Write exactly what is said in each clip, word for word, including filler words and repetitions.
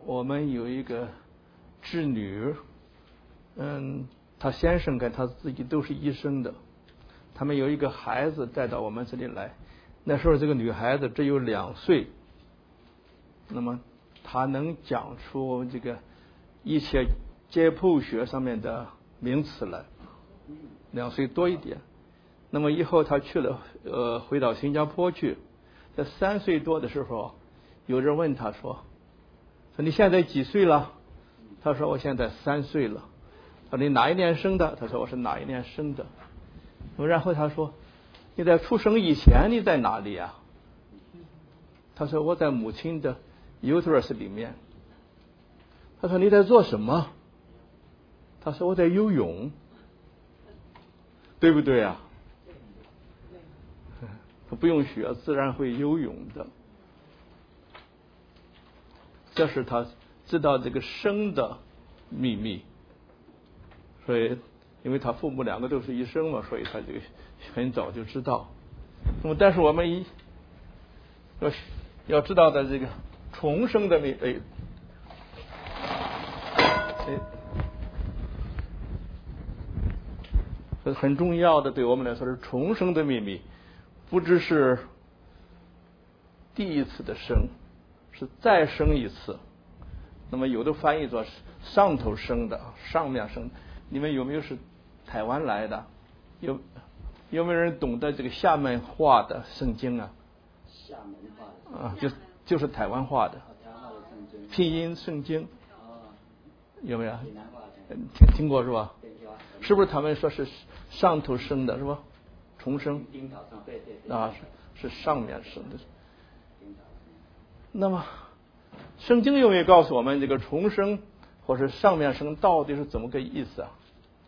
我们有一个侄女，嗯，她先生跟她自己都是医生的，他们有一个孩子带到我们这里来，那时候这个女孩子只有两岁，那么她能讲出这个一些解剖学上面的名词来，两岁多一点。那么以后她去了，呃，回到新加坡去，在三岁多的时候，有人问她说：“说你现在几岁了？”她说：“我现在三岁了。”他说：“你哪一年生的？”她说：“我是哪一年生的。”然后她说：“你在出生以前你在哪里呀？”她说：“我在母亲的 uterus 里面。”她说：“你在做什么？”她说：“我在游泳。”对不对啊？不用学，自然会游泳的。这是他知道这个生的秘密。所以，因为他父母两个都是医生嘛，所以他这个很早就知道。那么，但是我们一要要知道的这个重生的秘密，哎，这很重要的，对我们来说是重生的秘密。不只是第一次的生，是再生一次。那么有的翻译作上头生的，上面生的。你们有没有是台湾来的？有有没有人懂得这个厦门话的圣经啊？ 厦门话的啊，就就是台湾话的拼音圣经，有没有？听听过是吧？是不是他们说是上头生的是吧？重生啊，是是上面生的。那么圣经有没有告诉我们这个重生或是上面生到底是怎么个意思啊？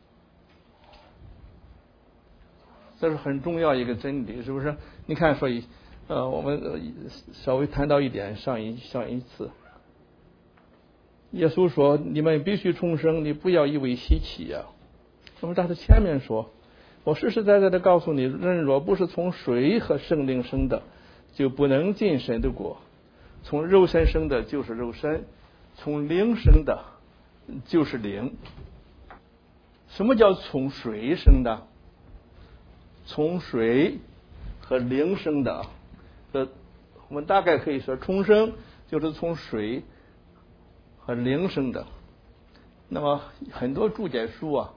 这是很重要一个真理，是不是？你看，所以呃，我们稍微谈到一点，上一上一次，耶稣说：“你们必须重生，你不要以为稀奇呀、啊。”那么他的前面说。我实实在在的告诉你，人若不是从水和圣灵生的，就不能进神的国。从肉身生的就是肉身，从灵生的就是灵。什么叫从水生的？从水和灵生的，这我们大概可以说重生就是从水和灵生的。那么很多注解书啊。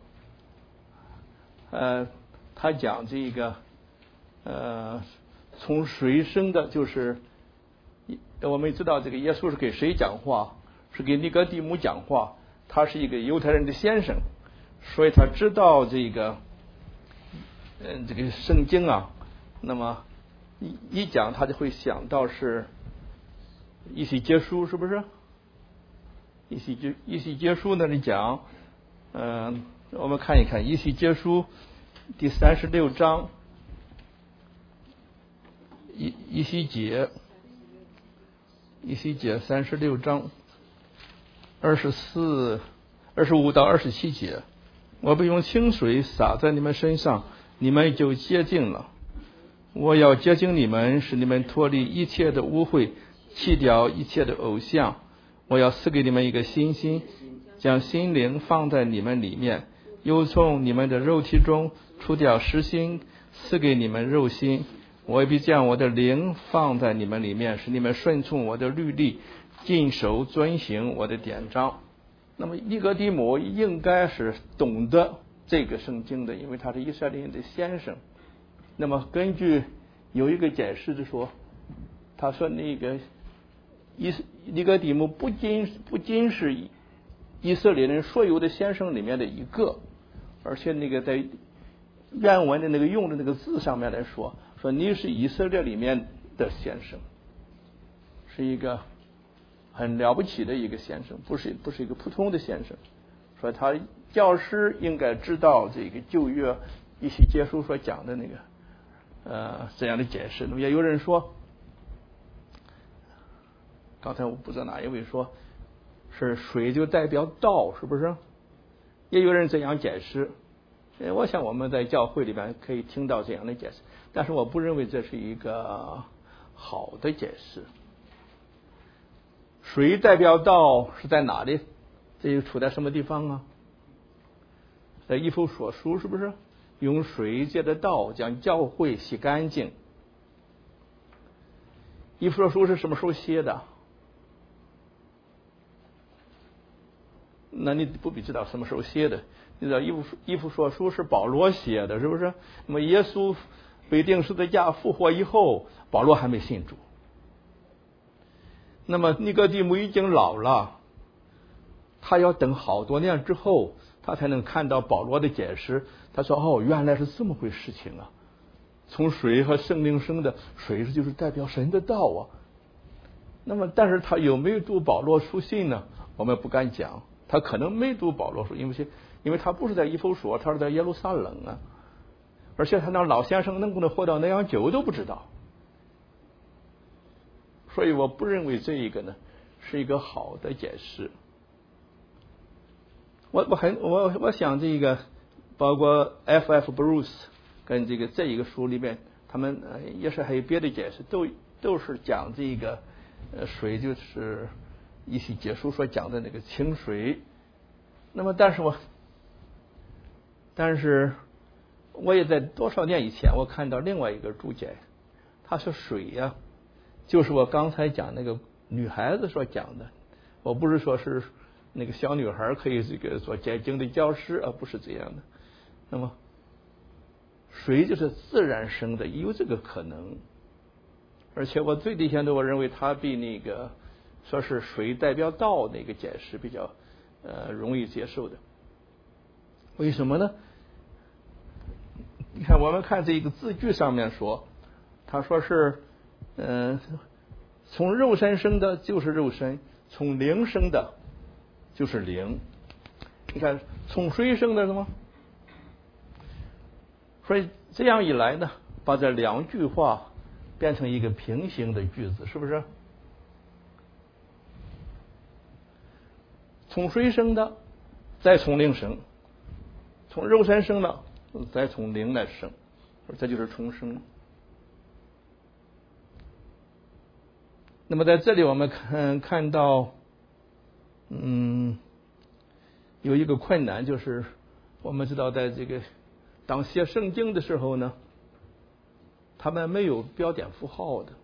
呃，他讲这个，呃，从水生的，就是我们知道这个耶稣是给谁讲话？是给尼哥底母讲话。他是一个犹太人的先生，所以他知道这个，嗯、呃，这个圣经啊。那么一一讲，他就会想到是以西结书，是不是？以西结以西结书那里讲，嗯、呃，我们看一看以西结书。第三十六章，以以西结，以西结三十六章，二十四、二十五到二十七节，我必用清水洒在你们身上，你们就洁净了。我要洁净你们，使你们脱离一切的污秽，弃掉一切的偶像。我要赐给你们一个新心，将心灵放在你们里面，又从你们的肉体中除掉实心，赐给你们肉心。我必将我的灵放在你们里面，使你们顺从我的律例，谨守遵行我的典章。那么尼哥底母应该是懂得这个圣经的，因为他是以色列人的先生。那么根据有一个解释的说，他说那个以尼哥底母不仅不仅是以色列人所有的先生里面的一个，而且那个在原文的那个用的那个字上面来说，说你是以色列里面的先生，是一个很了不起的一个先生，不是不是一个普通的先生。说他教师应该知道这个旧约以西结书所讲的那个呃这样的解释。那么也有人说，刚才我不知道哪一位说是水就代表道，是不是？也有人这样解释。我想我们在教会里边可以听到这样的解释，但是我不认为这是一个好的解释。 水代表道是在哪里？这又处在什么地方啊？在以弗所书是不是？用水借着道将教会洗干净。以弗所书是什么时候写的？那你不必知道什么时候写的，你知道以弗以弗所书是保罗写的，是不是？那么耶稣被钉十字架复活以后，保罗还没信主。那么尼哥底母已经老了，他要等好多年之后，他才能看到保罗的解释。他说：“哦，原来是这么回事情啊！从水和圣灵生的，水就是代表神的道啊。”那么，但是他有没有读保罗书信呢？我们不敢讲。他可能没读保罗书，因为因为他不是在以弗所，他是在耶路撒冷啊。而且他那老先生能不能活到那样久都不知道。所以我不认为这一个呢是一个好的解释。我我很我我想这个包括 F F Bruce 跟这个这一个书里面，他们也是还有别的解释，都都是讲这个呃水就是一些解书所讲的那个清水。那么但是我但是我也在多少年以前我看到另外一个注解，他说水呀、啊、就是我刚才讲那个女孩子所讲的，我不是说是那个小女孩可以这个做结晶的教师，而不是这样的。那么水就是自然生的，有这个可能。而且我最底下的我认为它比那个说是水代表道那个解释比较呃容易接受的。为什么呢？你看我们看这个字句上面说，他说是嗯、呃，从肉身生的就是肉身，从灵生的就是灵。你看从水生的什么？所以这样一来呢，把这两句话变成一个平行的句子，是不是？从水生的，再从灵生；从肉身生的，再从灵来生，这就是重生。那么在这里我们看看到，嗯，有一个困难，就是我们知道，在这个当写圣经的时候呢，他们没有标点符号的，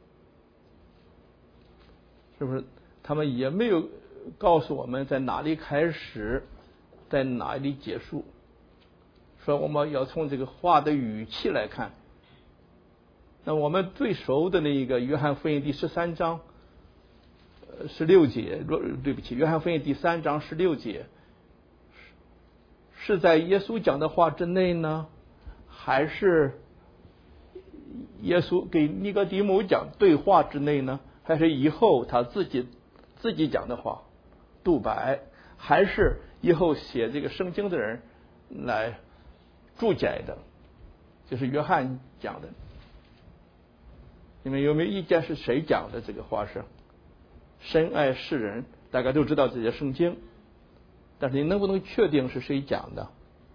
是不是？他们也没有告诉我们在哪里开始，在哪里结束。说我们要从这个话的语气来看。那我们最熟的那一个约翰福音第十三章十六节，对不起，约翰福音第三章十六节，是在耶稣讲的话之内呢，还是耶稣给尼哥底母讲对话之内呢？还是以后他自己自己讲的话独白，还是以后写这个圣经的人来注解的？就是约翰讲的。你们有没有意见是谁讲的这个话？是深爱世人，大家都知道这些圣经，但是你能不能确定是谁讲的？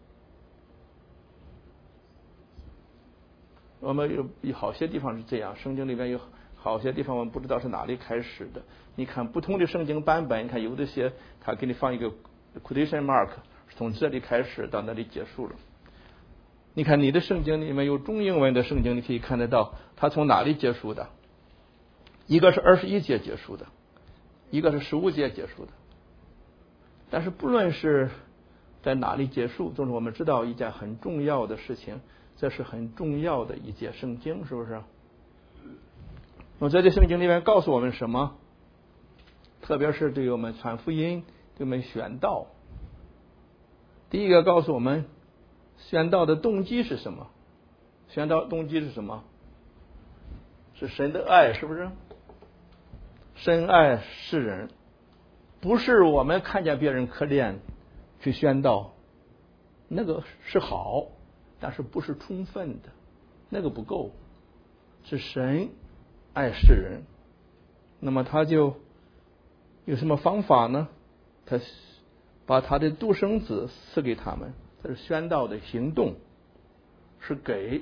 我们有有好些地方是这样，圣经里面有好些地方我们不知道是哪里开始的。你看不同的圣经版本，你看有的些他给你放一个 quotation mark， 是从这里开始到那里结束了。你看你的圣经里面有中英文的圣经，你可以看得到它从哪里结束的。一个是二十一节结束的，一个是十五节结束的。但是不论是在哪里结束，总是我们知道一件很重要的事情，这是很重要的一节圣经，是不是？那么在这圣经里面告诉我们什么？特别是对我们传福音，对我们宣道。第一个告诉我们宣道的动机是什么？宣道动机是什么？是神的爱，是不是？深爱世人，不是我们看见别人可怜去宣道，那个是好，但是不是充分的，那个不够。是神爱世人，那么他就有什么方法呢？他把他的独生子赐给他们，这是宣道的行动，是给，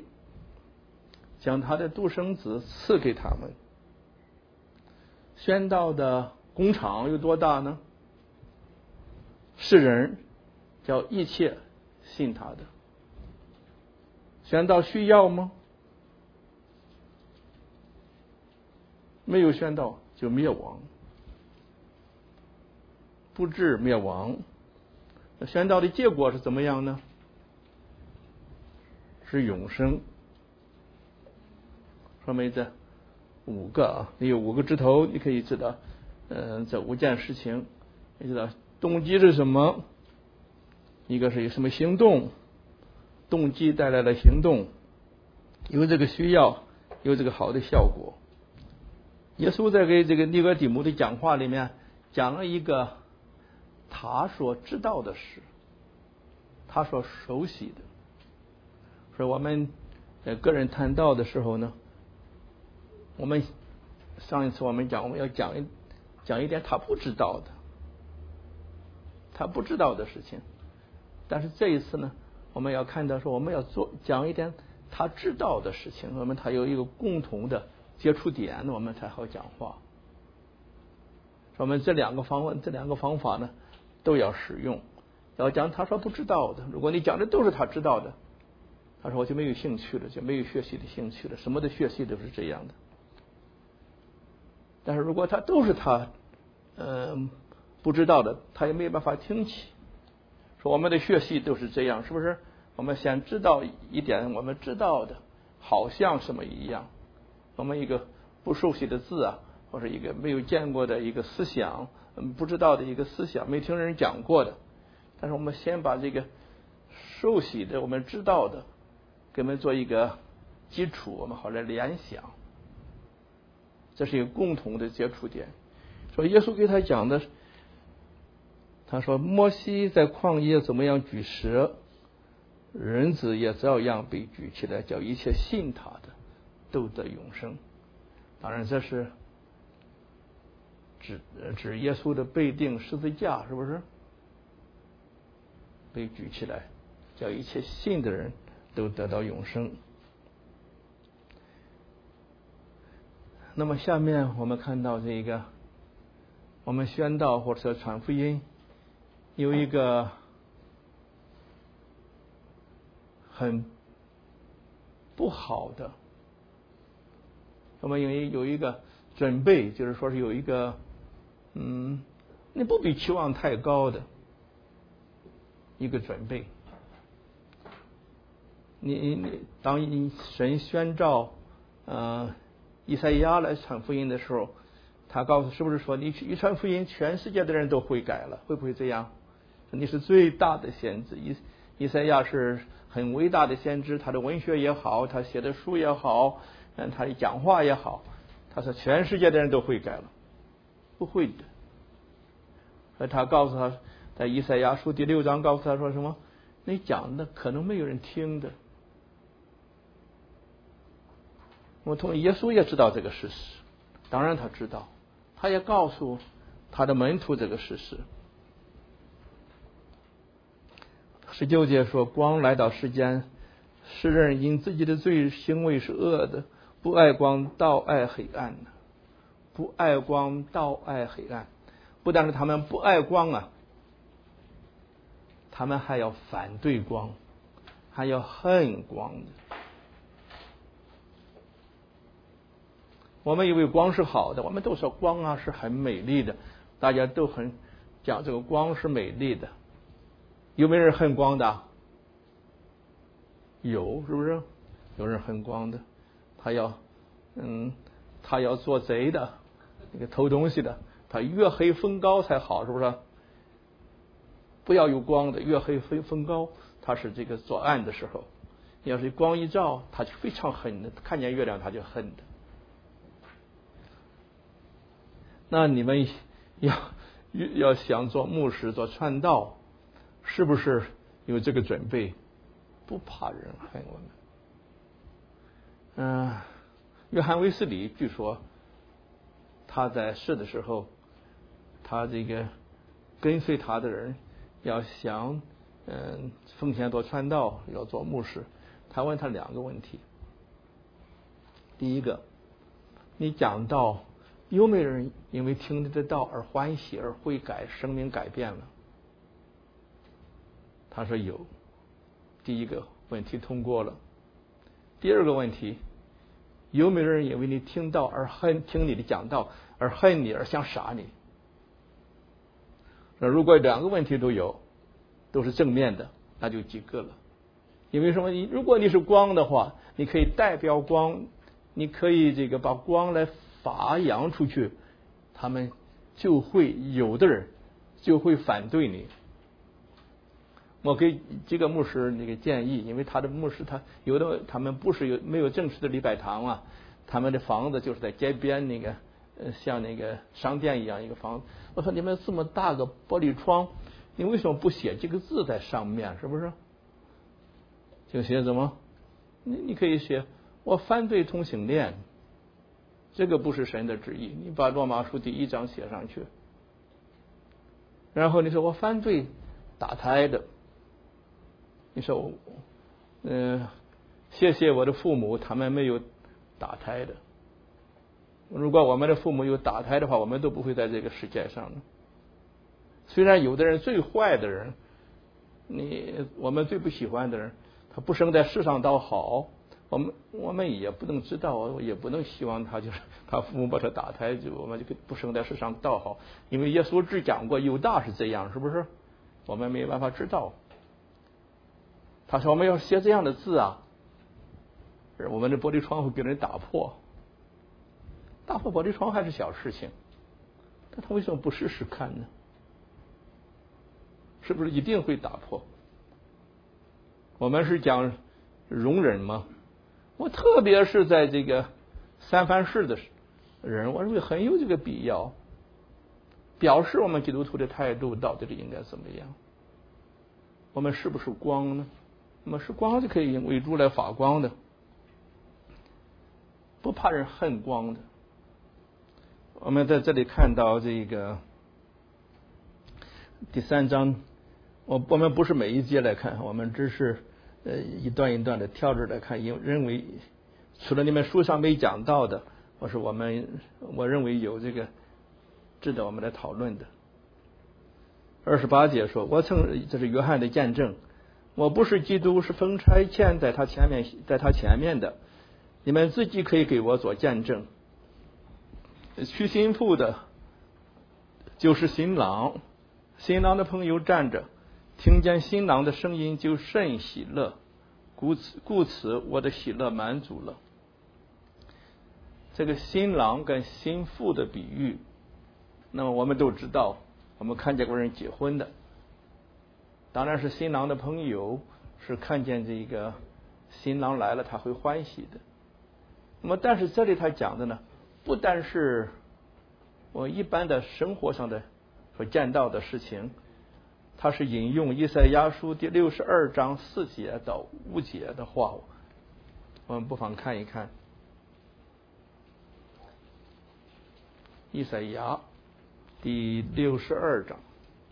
将他的独生子赐给他们。宣道的工厂有多大呢？世人叫一切信他的。宣道需要吗？没有宣道就灭亡，不致灭亡。那宣道的结果是怎么样呢？是永生。说明这五个啊，你有五个指头，你可以知道，嗯、呃，这五件事情，你知道动机是什么？一个是有什么行动，动机带来了行动，有这个需要，有这个好的效果。耶稣在给这个尼哥底母的讲话里面讲了一个他所知道的事，他所熟悉的。所以我们在个人谈道的时候呢，我们上一次我们讲我们要讲一讲一点他不知道的，他不知道的事情。但是这一次呢，我们要看到说我们要做讲一点他知道的事情，我们他有一个共同的接触点，我们才好讲话。我们这两个方法，这两个方法呢都要使用。要讲他说不知道的，如果你讲的都是他知道的，他说我就没有兴趣了，就没有学习的兴趣了，什么的学习都是这样的。但是如果他都是他嗯、呃、不知道的，他也没有办法听起。说我们的学习都是这样，是不是？我们先知道一点我们知道的，好像什么一样。我们一个不熟悉的字啊，或者一个没有见过的一个思想，嗯，不知道的一个思想，没听人讲过的。但是我们先把这个熟悉的、我们知道的，给我们做一个基础，我们好来联想。这是一个共同的接触点。所以耶稣给他讲的，他说摩西在旷野怎么样举蛇，人子也照样被举起来，叫一切信他的都得永生。当然这是指指耶稣的被钉十字架，是不是？被举起来，叫一切信的人都得到永生。那么下面我们看到这个，我们宣道或者传福音有一个很不好的，我们有一有一个准备，就是说是有一个嗯，你不必期望太高的一个准备。你你当你神宣召呃以赛亚来传福音的时候，他告诉是不是说你一传福音，全世界的人都悔改了？会不会这样？你是最大的先知，以以赛亚是很伟大的先知，他的文学也好，他写的书也好，嗯，他的讲话也好，他说全世界的人都悔改了，不会的。而他告诉他，在以赛亚书第六章告诉他说什么？你讲的可能没有人听的。我同意，耶稣也知道这个事实，当然他知道，他也告诉他的门徒这个事实。十九节说，光来到世间，世人因自己的罪行为是恶的，不爱光，倒爱黑暗。不爱光，倒爱黑暗。不但是他们不爱光啊，他们还要反对光，还要恨光的。我们以为光是好的，我们都说光啊是很美丽的，大家都很讲这个光是美丽的。有没有人恨光的？有，是不是？有人恨光的，他要嗯，他要做贼的，那个偷东西的，他月黑风高才好，是不是？不要有光的，月黑风风高，他是这个作案的时候。要是光一照，他就非常恨的，看见月亮他就恨的。那你们要要想做牧师、做传道，是不是有这个准备？不怕人恨我们。嗯、呃，约翰卫斯理据说他在世的时候，他这个跟随他的人要想嗯、呃、奉献做传道，要做牧师，他问他两个问题。第一个，你讲道有没有人因为听你的道而欢喜而悔改，生命改变了？他说有。第一个问题通过了。第二个问题，有没有人因为你听到而恨，听你的讲道而恨你，而想杀你？那如果两个问题都有，都是正面的，那就及格了。因为什么？如果你是光的话，你可以代表光，你可以这个把光来发扬出去，他们就会有的人就会反对你。我给几个牧师那个建议，因为他的牧师他有的他们不是有没有正式的礼拜堂啊，他们的房子就是在街边那个呃像那个商店一样一个房子。我说你们这么大个玻璃窗，你为什么不写几个字在上面？是不是？就写什么？你你可以写我反对同性恋，这个不是神的旨意。你把罗马书第一章写上去。然后你说我反对打胎的。你说我，嗯、呃，谢谢我的父母，他们没有打胎的。如果我们的父母有打胎的话，我们都不会在这个世界上的。虽然有的人最坏的人，你我们最不喜欢的人，他不生在世上倒好，我们我们也不能知道，也不能希望他就是他父母把他打胎，就我们就不生在世上倒好，因为耶稣只讲过犹大是这样，是不是？我们没有办法知道。他说我们要写这样的字啊，我们的玻璃窗会给人打破，打破玻璃窗还是小事情，但他为什么不试试看呢？是不是一定会打破？我们是讲容忍吗？我特别是在这个三藩市的人，我认为很有这个必要，表示我们基督徒的态度到底应该怎么样？我们是不是光呢？我们是光就可以为主来发光的，不怕人恨光的。我们在这里看到这个第三章，我我们不是每一节来看，我们只是呃一段一段的跳着来看，因为认为除了你们书上没讲到的，我说我们我认为有这个值得我们来讨论的。二十八节说，我曾这是约翰的见证，我不是基督，是奉差遣在他前面，在他前面的，你们自己可以给我做见证。娶新妇的就是新郎，新郎的朋友站着，听见新郎的声音就甚喜乐，故此故此我的喜乐满足了。这个新郎跟新妇的比喻，那么我们都知道，我们看见过人结婚的，当然是新郎的朋友是看见这个新郎来了他会欢喜的。那么但是这里他讲的呢，不单是我一般的生活上的所见到的事情，他是引用以赛亚书第六十二章四节到五节的话，我们不妨看一看。以赛亚第六十二章，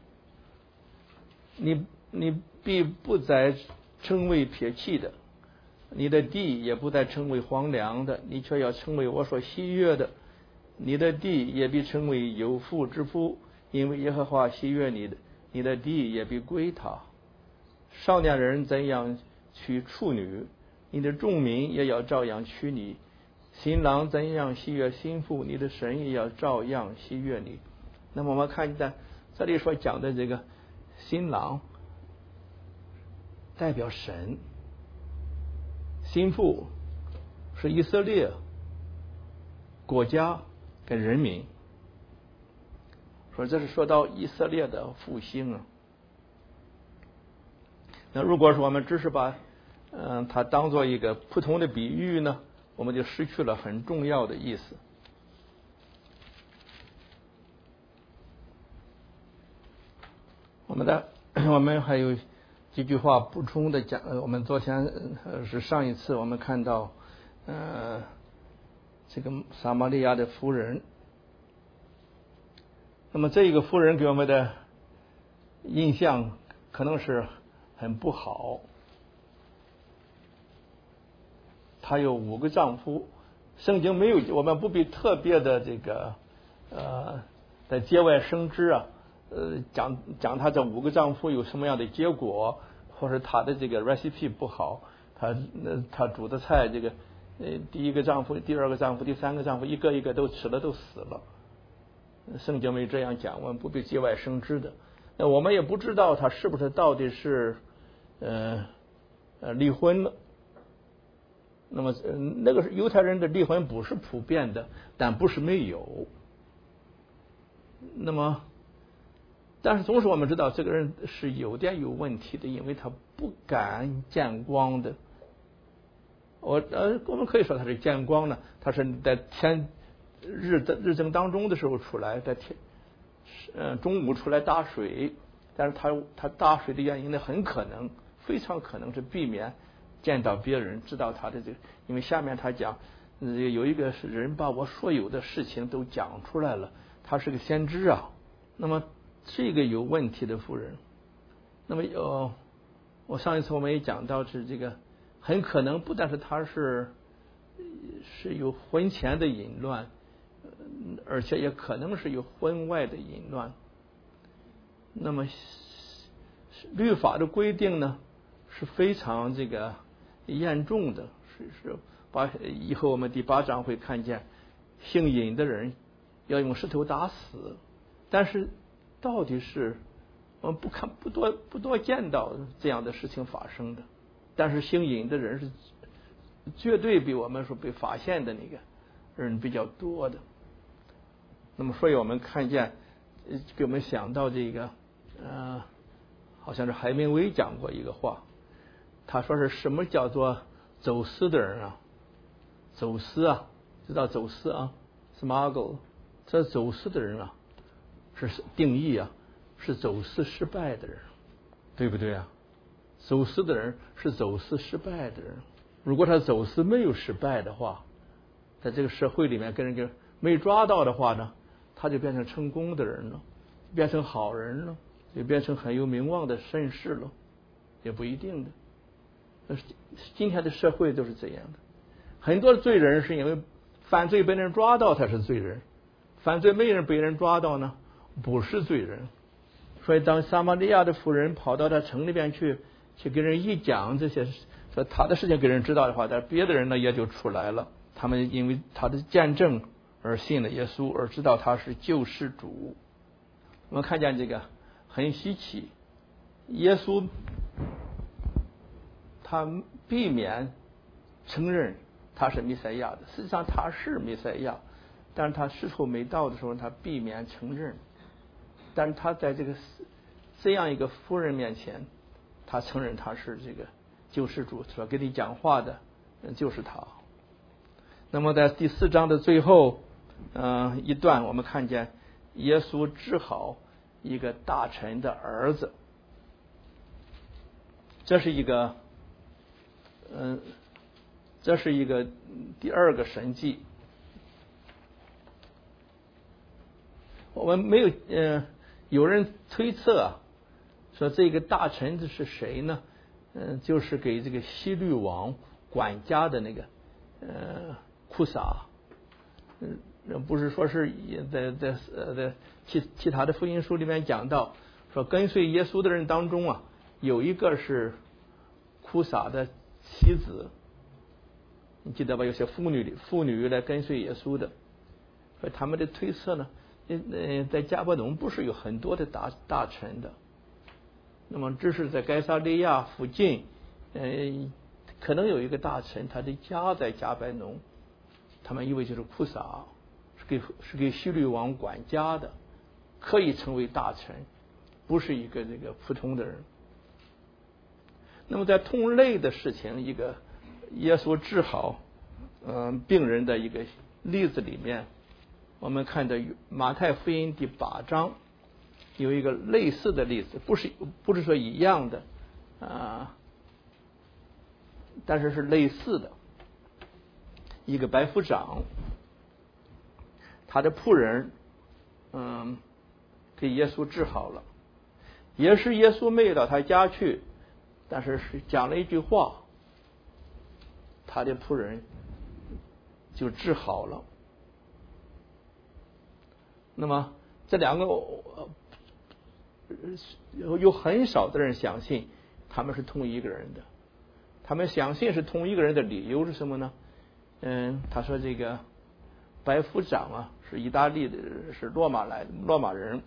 你你必不再称为撇弃的，你的地也不再称为荒凉的，你却要称为我所喜悦的。你的地也必称为有福之福，因为耶和华喜悦你的，你的地也必归他。少年人怎样娶处女，你的众民也要照样娶你。新郎怎样喜悦新妇，你的神也要照样喜悦你。那么我们看见这里所讲的这个新郎代表神，新妇是以色列国家跟人民，说这是说到以色列的复兴啊。那如果说我们只是把嗯、呃、它当做一个普通的比喻呢，我们就失去了很重要的意思。我们的我们还有几句话补充的讲，我们昨天呃是上一次我们看到呃这个撒玛利亚的妇人，那么这一个妇人给我们的印象可能是很不好。她有五个丈夫，圣经没有，我们不必特别的这个呃，在节外生枝啊，呃，讲讲他这五个丈夫有什么样的结果，或者他的这个 recipe 不好，他呃他煮的菜这个呃第一个丈夫、第二个丈夫、第三个丈夫一个一个都吃了都死了。圣经没这样讲，我们不必节外生枝的。那我们也不知道他是不是到底是呃呃离婚了。那么、呃、那个犹太人的离婚不是普遍的，但不是没有。那么，但是总是我们知道这个人是有点有问题的，因为他不敢见光的。我呃，我们可以说他是见光呢，他是在天日的日正当中的时候出来，在天呃中午出来打水，但是他他打水的原因呢，很可能非常可能是避免见到别人知道他的这个，因为下面他讲、呃、有一个人把我所有的事情都讲出来了，他是个先知啊。那么这个有问题的妇人，那么有我上一次我们也讲到是这个，很可能不但是他是是有婚前的淫乱，而且也可能是有婚外的淫乱。那么律法的规定呢是非常这个严重的，是是把以后我们第八章会看见性淫的人要用石头打死。但是到底是我们不看不多不多见到这样的事情发生的，但是性淫的人是绝对比我们说被发现的那个人比较多的。那么所以我们看见给我们想到这个呃好像是海明威讲过一个话，他说是什么叫做走私的人啊？走私啊，知道走私啊 smuggle， 这走私的人啊是定义啊是走私失败的人，对不对啊？走私的人是走私失败的人。如果他走私没有失败的话，在这个社会里面跟人家没抓到的话呢，他就变成成功的人了，变成好人了，就变成很有名望的绅士了，也不一定的。今天的社会都是这样的，很多罪人是因为犯罪被人抓到他是罪人，犯罪没人被人抓到呢不是罪人。所以当撒玛利亚的妇人跑到他城里边去去跟人一讲这些说他的事情给人知道的话，但别的人呢也就出来了，他们因为他的见证而信了耶稣，而知道他是救世主。我们看见这个很稀奇，耶稣他避免承认他是弥赛亚的，实际上他是弥赛亚，但是他时候没到的时候他避免承认。但是他在这个这样一个妇人面前，他承认他是这个救世主，说跟你讲话的就是他。那么在第四章的最后呃一段，我们看见耶稣治好一个大臣的儿子，这是一个嗯、呃，这是一个第二个神迹。我们没有呃，有人推测啊，说这个大臣子是谁呢？嗯、呃，就是给这个希律王管家的那个呃库撒。嗯，不是说是在在呃在其其他的福音书里面讲到，说跟随耶稣的人当中啊，有一个是库撒的妻子，你记得吧？有些妇女妇女来跟随耶稣的，所以他们的推测呢。呃，在加伯农不是有很多的大大臣的，那么这是在该撒利亚附近，呃，可能有一个大臣，他的家在加伯农，他们以为就是库撒，是给是给希律王管家的，可以成为大臣，不是一个这个普通的人。那么在同类的事情，一个耶稣治好嗯、呃、病人的一个例子里面。我们看到马太福音第八章有一个类似的例子，不是不是说一样的啊，但是是类似的。一个百夫长，他的仆人嗯给耶稣治好了，也是耶稣没有到他家去，但是是讲了一句话，他的仆人就治好了。 那么这两个有有很少的人相信他们是同一个人的。他们相信是同一个人的理由是什么呢？嗯，他说这个百夫长啊是意大利的，是罗马来的罗马人，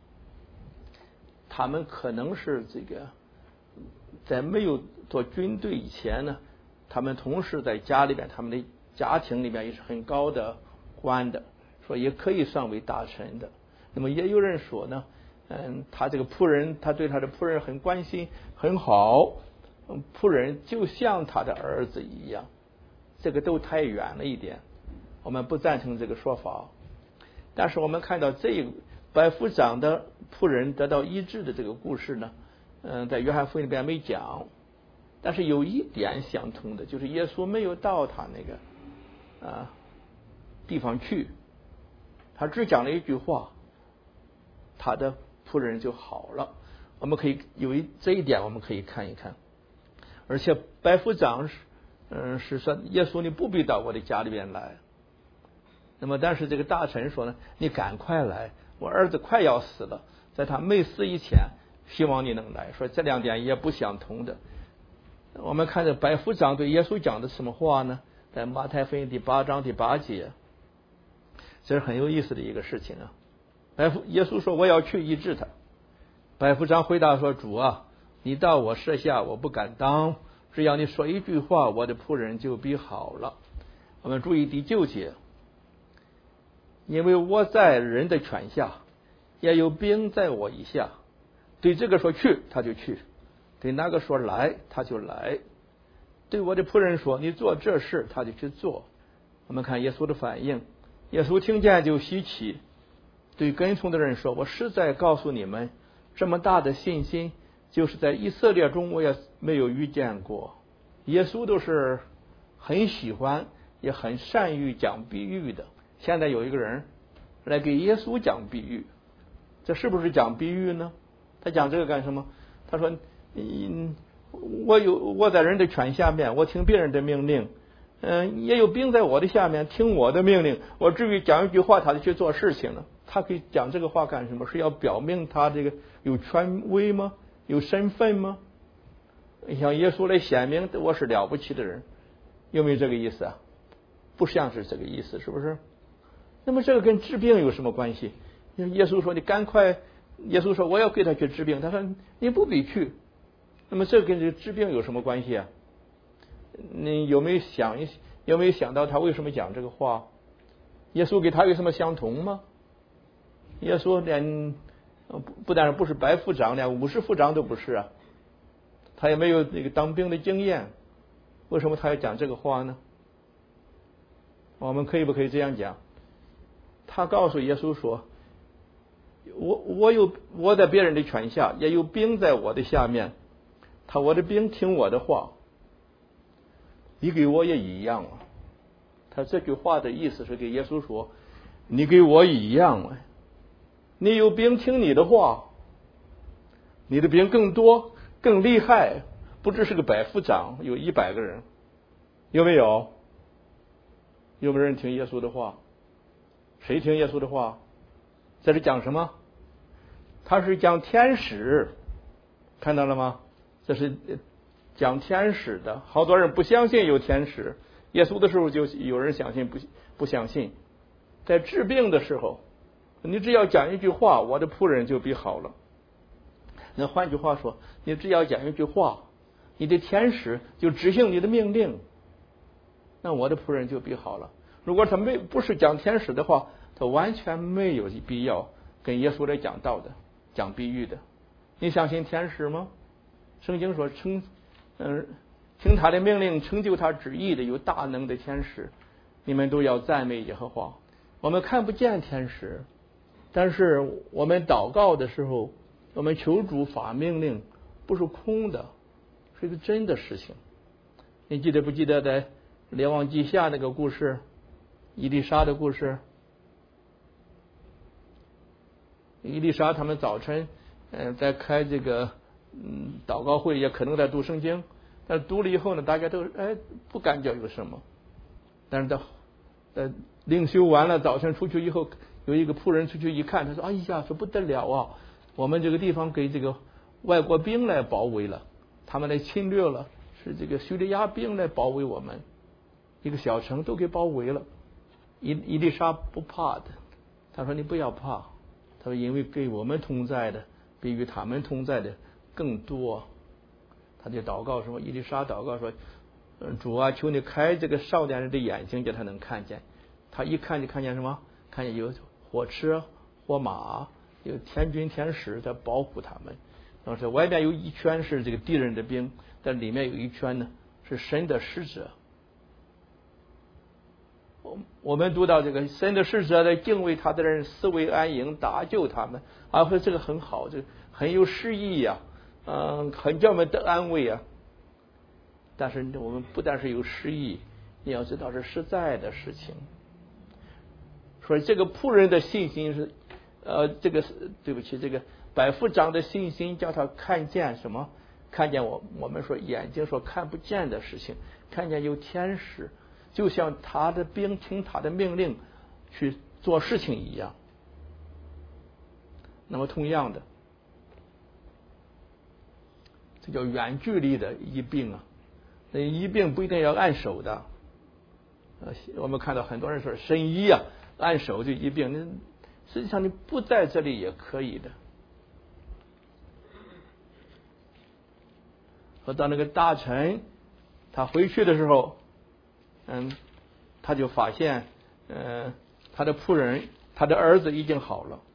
他们可能是这个在没有做军队以前呢，他们同时在家里边，他们的家庭里边也是很高的官的，说也可以算为大臣的。那么也有人说呢，嗯，他这个仆人，他对他的仆人很关心，很好，仆人就像他的儿子一样，这个都太远了一点，我们不赞成这个说法。但是我们看到这个百夫长的仆人得到医治的这个故事呢，嗯，在约翰福音里边没讲，但是有一点相同的，就是耶稣没有到他那个啊地方去，他只讲了一句话，他的仆人就好了。我们可以有一这一点，我们可以看一看。而且百夫长是嗯是说，耶稣你不必到我的家里边来。那么但是这个大臣说呢，你赶快来，我儿子快要死了，在他没死以前，希望你能来。说这两点也不相同的。我们看这百夫长对耶稣讲的什么话呢？在马太福音第八章第八节，这是很有意思的一个事情啊。百夫耶稣说我要去医治他，百夫长回答说，主啊，你到我舍下，我不敢当，只要你说一句话，我的仆人就必好了。我们注意第九节，因为我在人的权下，也有兵在我以下，对这个说去他就去，对那个说来他就来，对我的仆人说你做这事他就去做。我们看耶稣的反应，耶稣听见就稀奇，对跟从的人说，我实在告诉你们，这么大的信心就是在以色列中我也没有遇见过。耶稣都是很喜欢也很善于讲比喻的，现在有一个人来给耶稣讲比喻，这是不是讲比喻呢？他讲这个干什么？他说嗯，我有我在人的权下面，我听别人的命令，嗯，也有兵在我的下面，听我的命令。我至于讲一句话他就去做事情了，他可以讲这个话干什么？是要表明他这个有权威吗？有身份吗？像耶稣来显明我是了不起的人，有没有这个意思啊？不像是这个意思，是不是？那么这个跟治病有什么关系？耶稣说你赶快，耶稣说我要给他去治病，他说你不必去。那么这跟这个治病有什么关系啊？你有没有想一有没有想到他为什么讲这个话？耶稣给他有什么相同吗？耶稣连不不但是不是百夫长，连五十夫长都不是啊，他也没有那个当兵的经验，为什么他要讲这个话呢？我们可以不可以这样讲？他告诉耶稣说，我我有我在别人的权下，也有兵在我的下面，他我的兵听我的话，你给我也一样啊。他这句话的意思是给耶稣说，你给我一样啊，你有兵听你的话，你的兵更多更厉害，不只是个百夫长，有一百个人，有没有？有没有人听耶稣的话？谁听耶稣的话？这是讲什么？他是讲天使，看到了吗？这是讲天使的。好多人不相信有天使，耶稣的时候就有人相信不不相信。在治病的时候，你只要讲一句话，我的仆人就必好了。那换句话说，你只要讲一句话，你的天使就执行你的命令，那我的仆人就必好了。如果他没不是讲天使的话，他完全没有必要跟耶稣来讲道的，讲比喻的。你相信天使吗？圣经说成嗯听他的命令成就他旨意的有大能的天使，你们都要赞美耶和华。我们看不见天使，但是我们祷告的时候，我们求主发命令不是空的，是一个真的事情。你记得不记得在列王记下那个故事，以利沙的故事？以利沙他们早晨嗯、呃、在开这个嗯祷告会，也可能在读圣经，但读了以后呢，大家都哎不感觉有什么。但是在呃灵修完了，早晨出去以后有一个仆人出去一看，他说：“哎呀，这不得了啊！我们这个地方给这个外国兵来包围了，他们来侵略了，是这个叙利亚兵来包围我们，一个小城都给包围了。”伊伊丽莎不怕的，他说：“你不要怕。”他说：“因为给我们同在的，比与他们同在的更多。”他就祷告说：“伊丽莎祷告说，主啊，求你开这个少年人的眼睛，叫他能看见。”他一看就看见什么？看见有火车、火马，有天军天使在保护他们。当时外面有一圈是这个敌人的兵，但里面有一圈呢是神的使者。我我们读到这个神的使者在敬畏他的人思维安营，搭救他们，啊，说这个很好，这个很有诗意呀，嗯，很叫我们得安慰啊。但是我们不但是有诗意，你要知道是实在的事情。说这个仆人的信心是，呃，这个对不起，这个百夫长的信心叫他看见什么？看见我我们说眼睛所看不见的事情，看见有天使，就像他的兵听他的命令去做事情一样。那么同样的，这叫远距离的医病啊。那医病不一定要按手的，呃，我们看到很多人说神医啊，按手就医病，那实际上你不在这里也可以的。和到那个大臣他回去的时候，嗯，他就发现，嗯，他的仆人，他的儿子已经好了。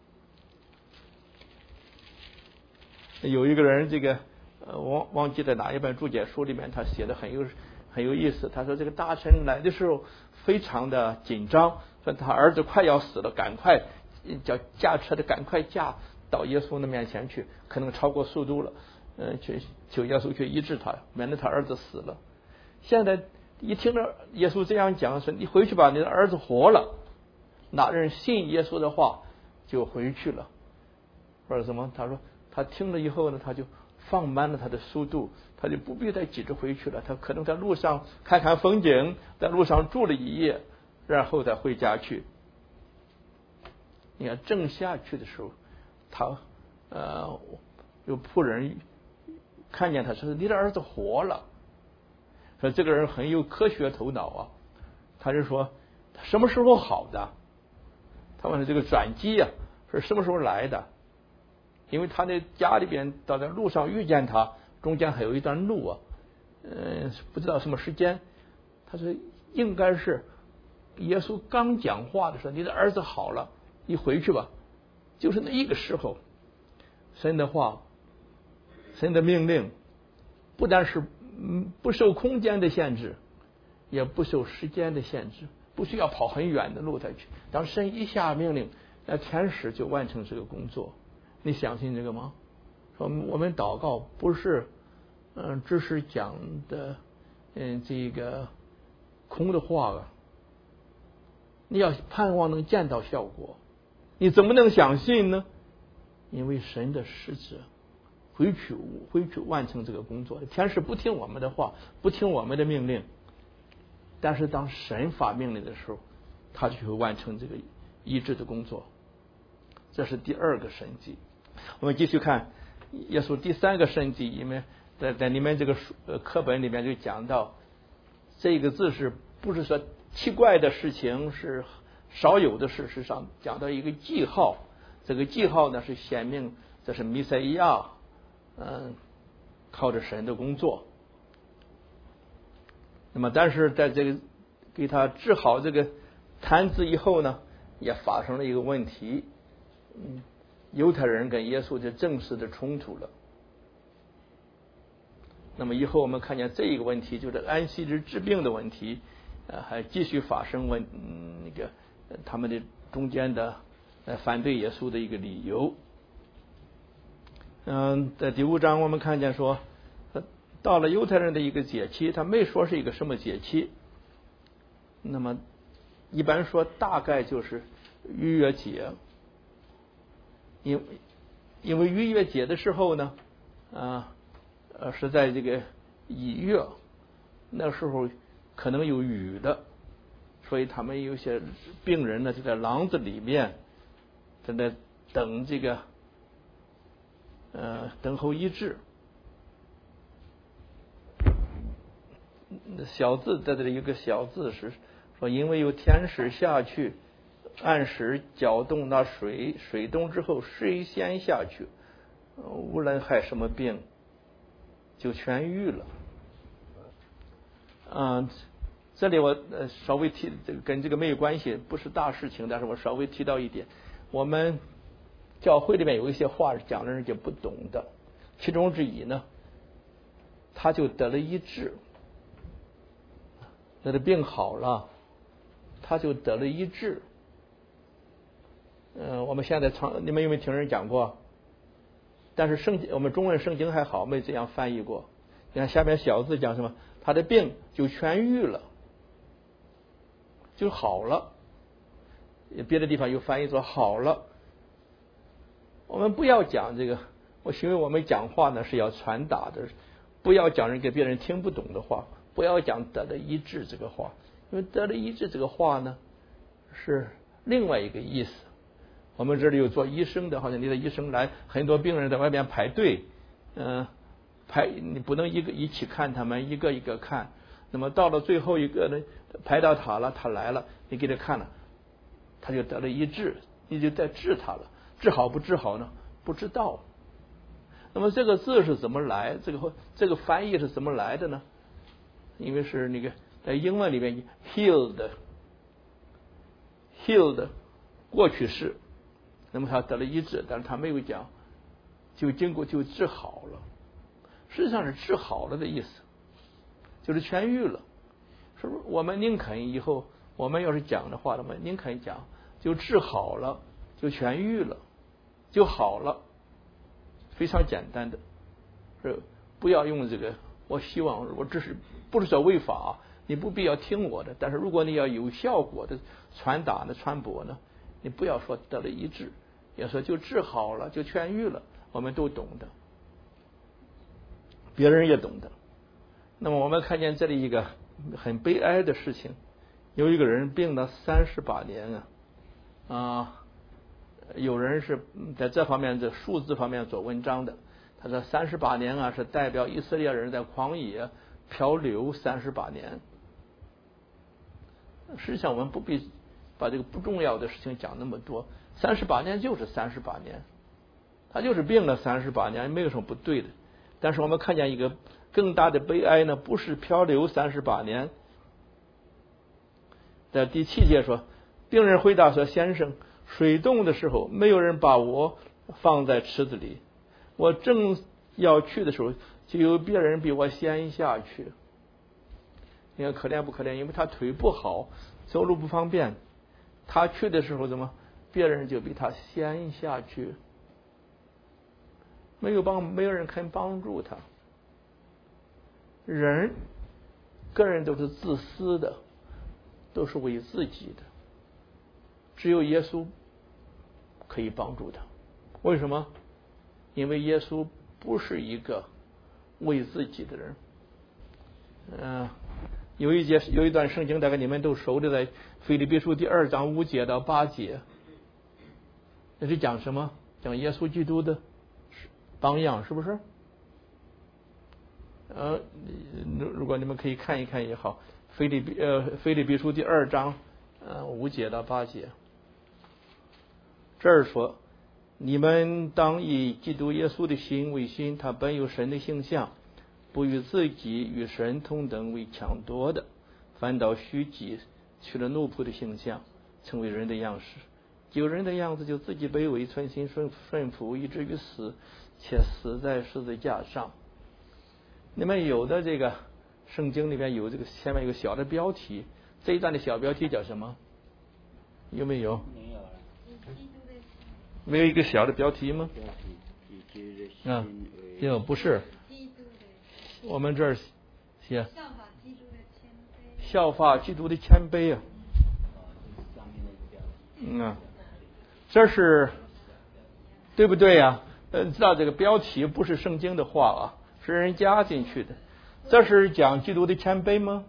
有一个人，这个呃，忘忘记在哪一本注解书里面，他写的很有很有意思。他说这个大臣来的时候非常的紧张，说他儿子快要死了，赶快叫驾车的赶快驾到耶稣的面前去，可能超过速度了，嗯、呃，去求耶稣去医治他，免得他儿子死了。现在一听到耶稣这样讲，说你回去吧，你的儿子活了。那人信耶稣的话就回去了，或者什么？他说他听了以后呢，他就放慢了他的速度，他就不必再急着回去了。他可能在路上看看风景，在路上住了一夜，然后再回家去。你看正下去的时候，他呃有仆人看见他说：“你的儿子活了。”说这个人很有科学头脑啊，他就说他什么时候好的？他问这个转机啊是什么时候来的？因为他在家里边到在路上遇见他，中间还有一段路啊，嗯，不知道什么时间。他说应该是耶稣刚讲话的时候，你的儿子好了，你回去吧。就是那一个时候，神的话，神的命令，不但是不受空间的限制，也不受时间的限制，不需要跑很远的路才去。当神一下命令，那天使就完成这个工作。你相信这个吗？说我们祷告不是，嗯，只是讲的，嗯，这个空的话啊。你要盼望能见到效果，你怎么能相信呢？因为神的使者回去回去完成这个工作，天使不听我们的话，不听我们的命令，但是当神发命令的时候，他就会完成这个医治的工作。这是第二个神迹。我们继续看耶稣第三个神迹，因为在在你们这个书呃课本里面就讲到，这个字是不是说奇怪的事情，是少有的事实上讲到一个记号，这个记号呢是显明这是弥赛亚，嗯，靠着神的工作。那么但是在这个给他治好这个瘫子以后呢，也发生了一个问题，嗯，犹太人跟耶稣就正式的冲突了。那么以后我们看见这一个问题，就是安息日治病的问题，呃，还继续发生问、嗯、那个他们的中间的呃反对耶稣的一个理由。嗯，在第五章我们看见说，到了犹太人的一个节期，他没说是一个什么节期，那么一般说大概就是逾越节，因因为逾越节的时候呢，啊呃是在这个一月，那时候可能有雨的，所以他们有些病人呢就在廊子里面正在等这个呃等候医治。小字在这里有个小字是说，因为有天使下去按时搅动那水，水动之后谁先下去，无论害什么病就痊愈了。嗯，这里我呃稍微提这个跟这个没有关系，不是大事情，但是我稍微提到一点，我们教会里面有一些话讲的人就不懂的，其中之一呢，他就得了医治，他的病好了，他就得了医治。嗯、呃，我们现在常你们有没有听人讲过？但是圣经我们中文圣经还好，没这样翻译过。你看下面小字讲什么？他的病就痊愈了，就好了。别的地方有翻译说好了。我们不要讲这个，我因为我们讲话呢是要传达的，不要讲人给别人听不懂的话，不要讲得了医治这个话，因为得了医治这个话呢是另外一个意思。我们这里有做医生的，好像你的医生来，很多病人在外面排队，嗯、呃。排你不能一个一起看他们，一个一个看。那么到了最后一个呢，排到他了，他来了，你给他看了，他就得了医治，你就在治他了。治好不治好呢？不知道。那么这个字是怎么来？这个这个翻译是怎么来的呢？因为是那个在英文里面 healed healed 过去式，那么他得了医治，但是他没有讲就经过就治好了。实际上是治好了的意思，就是痊愈了，是不是？我们宁肯以后我们要是讲的话，我们宁肯讲就治好了，就痊愈了，就好了，非常简单的，是不要用这个。我希望我这是不是说违法，你不必要听我的，但是如果你要有效果的传达的传播呢，你不要说得了医治，要说就治好了，就痊愈了，我们都懂的。别人也懂得。那么我们看见这里一个很悲哀的事情，有一个人病了三十八年啊，啊，有人是在这方面这数字方面做文章的，他说三十八年啊是代表以色列人在旷野漂流三十八年。实际上我们不必把这个不重要的事情讲那么多，三十八年就是三十八年，他就是病了三十八年，没有什么不对的。但是我们看见一个更大的悲哀呢，不是漂流三十八年。在第七节说，病人回答说：“先生，水动的时候，没有人把我放在池子里，我正要去的时候，就有别人比我先下去。”你看可怜不可怜？因为他腿不好，走路不方便，他去的时候怎么，别人就比他先下去。没有帮，没有人肯帮助他。人，个人都是自私的，都是为自己的。只有耶稣可以帮助他。为什么？因为耶稣不是一个为自己的人。嗯、呃，有一节有一段圣经，大概你们都熟的，在腓立比书第二章五节到八节，那是讲什么？讲耶稣基督的榜样，是不是？呃，如果你们可以看一看也好，腓立比呃腓立比书第二章呃五节到八节，这儿说：你们当以基督耶稣的心为心，他本有神的形象，不与自己与神同等为强夺的，反倒虚己，取了奴仆的形象，成为人的样式。有人的样子，就自己卑微，存心顺顺服，以至于死，且死在十字架上。你们有的这个圣经里面有这个前面有个小的标题，这一段的小标题叫什么？有没有？ 没有了。 没有一个小的标题吗？ 标题以基督的心啊， 为有不是？我们这儿写效法基督的谦卑。 效法基督的谦卑啊。 上面的标题。 嗯啊，这是对不对呀？呃，知道这个标题不是圣经的话啊，是人加进去的。这是讲基督的谦卑吗？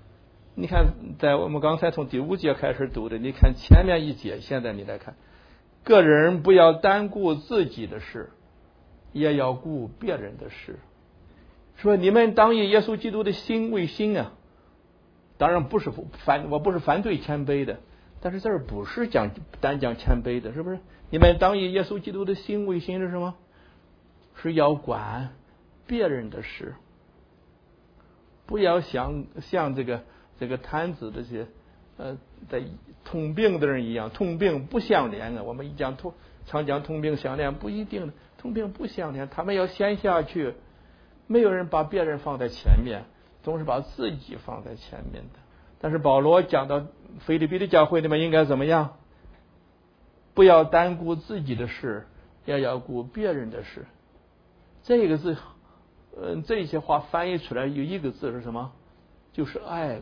你看，在我们刚才从第五节开始读的，你看前面一节，现在你来看， 个人不要单顾自己的事，也要顾别人的事。说你们当以耶稣基督的心为心啊，当然不是反，我不是反对谦卑的，但是这儿不是讲单讲谦卑的，是不是？你们当以耶稣基督的心为心是什么？是要管别人的事，不要像像这个这个摊子这些呃在通病的人一样，通病不相连啊。我们一讲通常讲通病相连，不一定的，通病不相连，他们要先下去。没有人把别人放在前面，总是把自己放在前面的。但是保罗讲到腓立比的教会里面应该怎么样？不要单顾自己的事，也要顾别人的事。这个字，嗯、呃，这些话翻译出来有一个字是什么？就是爱。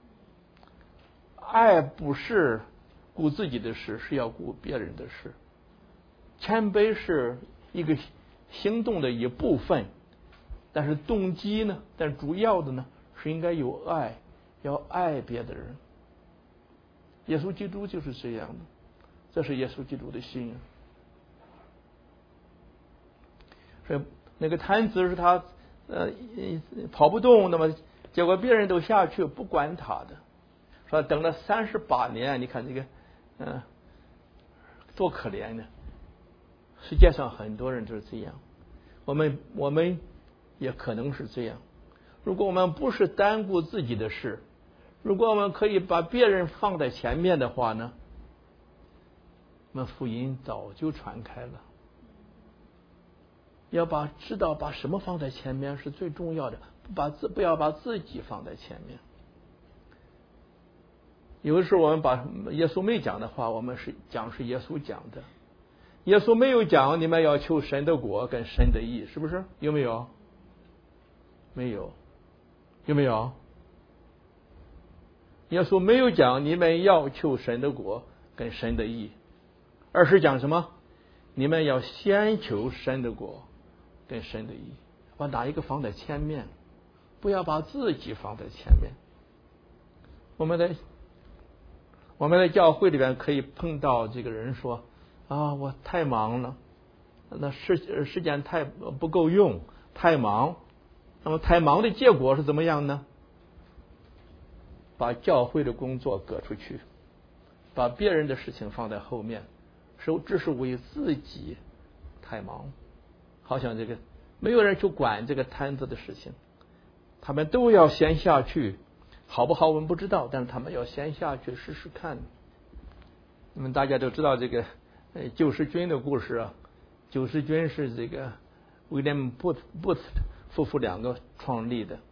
爱不是顾自己的事，是要顾别人的事。谦卑是一个行动的一部分。但是动机呢？但是主要的呢是应该有爱，要爱别的人。耶稣基督就是这样的，这是耶稣基督的心。所以那个摊子是他呃跑不动，那么结果别人都下去不管他的，说等了三十八年，你看这个嗯、呃、多可怜呢。世界上很多人就是这样，我们我们。也可能是这样。如果我们不是单顾自己的事，如果我们可以把别人放在前面的话呢，我们福音早就传开了。要把知道把什么放在前面是最重要的，把自不要把自己放在前面。有的时候我们把耶稣没讲的话，我们是讲是耶稣讲的。耶稣没有讲你们要求神的国跟神的义，是不是？有没有？没有，有没有？耶稣没有讲你们要求神的国跟神的义，而是讲什么？你们要先求神的国跟神的义，把哪一个放在前面？不要把自己放在前面。我们在我们在教会里边可以碰到这个人说啊，我太忙了，那时时间太不够用，太忙。那么太忙的结果是怎么样呢？把教会的工作搁出去，把别人的事情放在后面，是这是为自己太忙。好像这个没有人去管这个摊子的事情，他们都要先下去，好不好我们不知道，但是他们要先下去试试看。你们大家都知道这个呃救世军的故事啊，救世军是这个威廉布布斯夫妇两个创立的。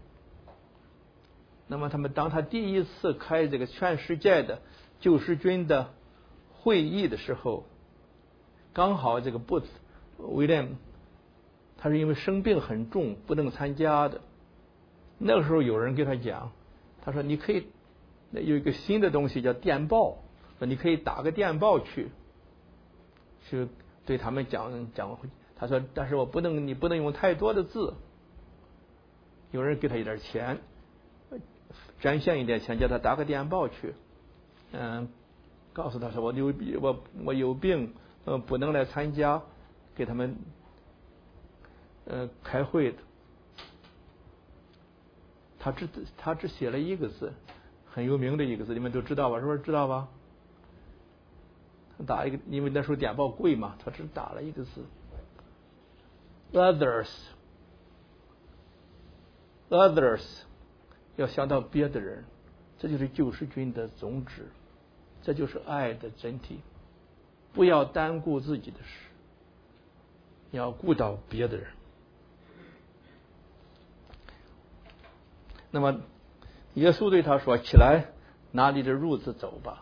那么他们当他第一次开这个全世界的救世军的会议的时候，刚好这个布斯威廉他是因为生病很重不能参加的。那个时候有人给他讲，他说你可以有一个新的东西叫电报，说你可以打个电报去去对他们讲讲。他说但是我不能你不能用太多的字。有人给他一点钱，展现一点钱，叫他打个电报去，嗯，告诉他说我有我我有病，呃，不能来参加，给他们呃开会的。他只他只写了一个字，很有名的一个字，你们都知道吧？是不是知道吧？打一个，因为那时候电报贵嘛，他只打了一个字 ，others。others 要想到别的人，这就是救世军的宗旨，这就是爱的真谛。不要单顾自己的事，要顾到别的人。那么耶稣对他说，起来拿你的褥子走吧。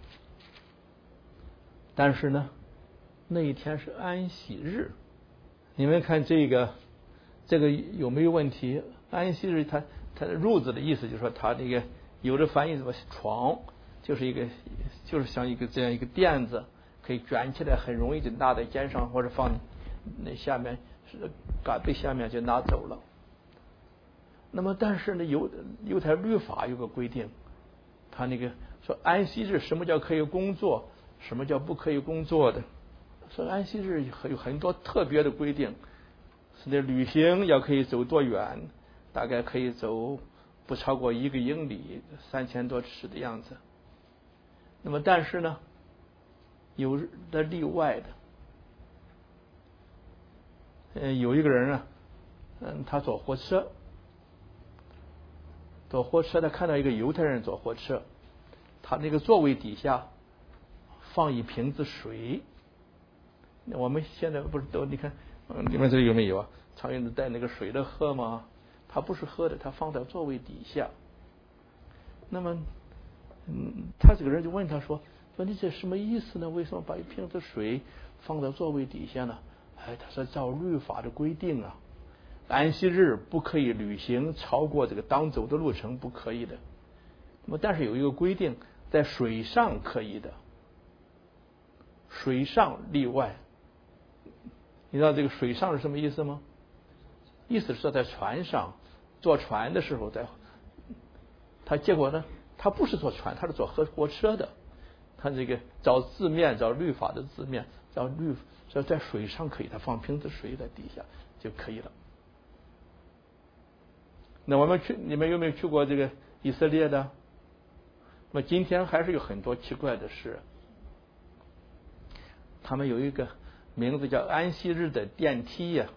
但是呢，那一天是安息日，你们看这个这个有没有问题？安息日它它的褥子的意思就是说，它这个有的翻译什么床，就是一个就是像一个这样一个垫子，可以卷起来，很容易就拿在肩上，或者放那下面是杆背下面就拿走了。那么但是呢，犹犹太律法有个规定，他那个说安息日什么叫可以工作？ 什么叫不可以工作的？说安息日有很多特别的规定，是的，旅行要可以走多远，大概可以走不超过一个英里，三千多尺的样子。那么但是呢，有的例外的。嗯，有一个人啊，嗯，他坐火车，坐火车他看到一个犹太人坐火车，他那个座位底下放一瓶子水。我们现在不是都你看，嗯，你们这里有没有啊？常用的带那个水的喝吗？它不是喝的，它放在座位底下。那么，嗯，他这个人就问他说：“说你这什么意思呢？为什么把一瓶子水放在座位底下呢？”哎，他说照律法的规定啊，安息日不可以旅行超过这个当走的路程，不可以的。那么，但是有一个规定，在水上可以的，水上例外。你知道这个水上是什么意思吗？意思是在船上坐船的时候，在他结果呢，他不是坐船，他是坐火火车的。他这个找字面，找律法的字面，找律说在水上可以，他放瓶子水在底下就可以了。那我们去，你们有没有去过这个以色列的？那么今天还是有很多奇怪的事。他们有一个名字叫安息日的电梯呀、啊，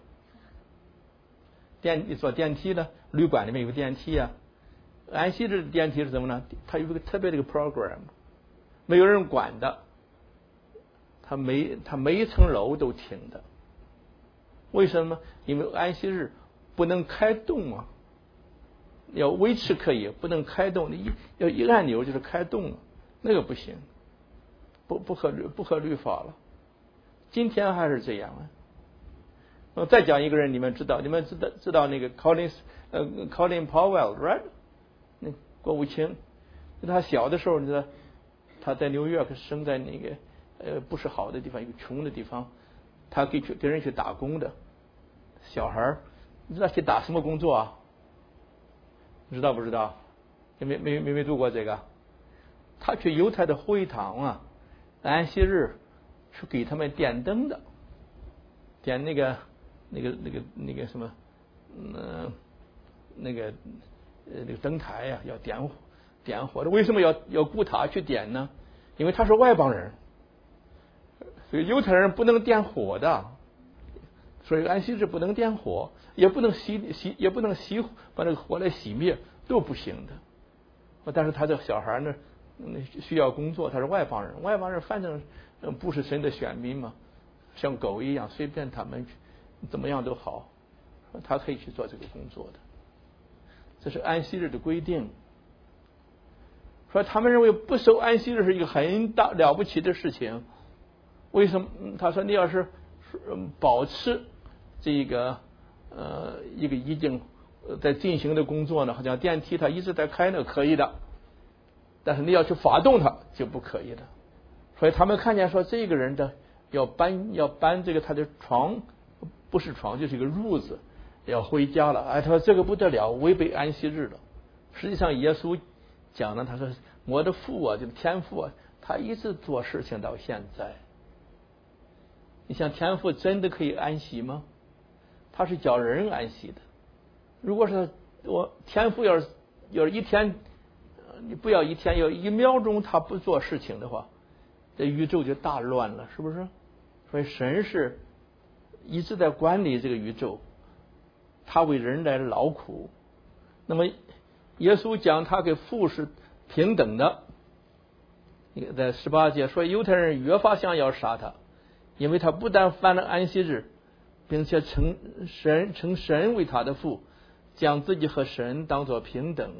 电你坐电梯呢，旅馆里面有个电梯呀、啊。安息日的电梯是什么呢？它有一个特别的一个 program， 没有人管的，它每它每一层楼都停的。为什么？因为安息日不能开动啊，要维持可以，不能开动，你要一按钮就是开动了，那个不行，不不合不合律法了。今天还是这样啊。我再讲一个人，你们知道，你们知道知道那个 Colin 呃 Colin Powell，right？ 那国务卿，他小的时候，你知道他在纽约生在那个呃不是好的地方，一个穷的地方，他给去给人去打工的小孩，你知道去打什么工作啊？知道不知道？没没没没读过这个？他去犹太的会堂啊，安息日去给他们点灯的，点那个那个那个那个什么，嗯，那个呃那个灯台呀、啊，要点点火的。为什么要要雇他去点呢？因为他是外邦人，所以犹太人不能点火的，所以安息日不能点火，也不能熄熄，也不能熄把那个火来熄灭，都不行的。但是他这小孩呢，需要工作，他是外邦人，外邦人反正不是神的选民嘛，像狗一样，随便他们怎么样都好，他可以去做这个工作的。这是安息日的规定。说他们认为不守安息日是一个很大了不起的事情。为什么？他说你要是保持这个呃一个已经在进行的工作呢，好像电梯它一直在开呢，可以的，但是你要去发动它就不可以的。所以他们看见说这个人的要搬要搬这个他的床，不是床就是一个褥子，要回家了。哎，他说这个不得了，违背安息日了。实际上耶稣讲了，他说我的父啊，就是天父啊，他一直做事情到现在。你想天父真的可以安息吗？他是叫人安息的。如果是我天父要是要是一天，你不要一天，要一秒钟他不做事情的话，这宇宙就大乱了，是不是？所以神是一直在管理这个宇宙，他为人来劳苦。那么耶稣讲他跟父是平等的，在十八节说犹太人越发想要杀他，因为他不但犯了安息日，并且称神称神为他的父，将自己和神当作平等。